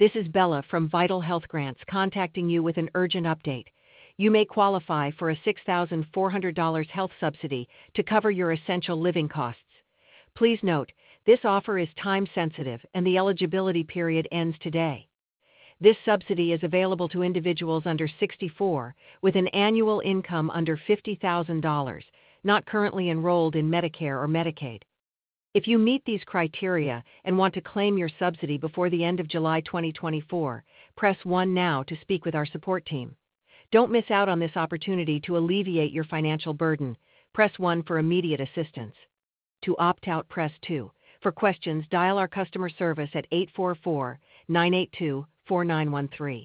This is Bella from Vital Health Grants contacting you with an urgent update. You may qualify for a $6,400 health subsidy to cover your essential living costs. Please note, this offer is time-sensitive and the eligibility period ends today. This subsidy is available to individuals under 64 with an annual income under $50,000, not currently enrolled in Medicare or Medicaid. If you meet these criteria and want to claim your subsidy before the end of July 2024, press 1 now to speak with our support team. Don't miss out on this opportunity to alleviate your financial burden. Press 1 for immediate assistance. To opt out, press 2. For questions, dial our customer service at 844-982-4913.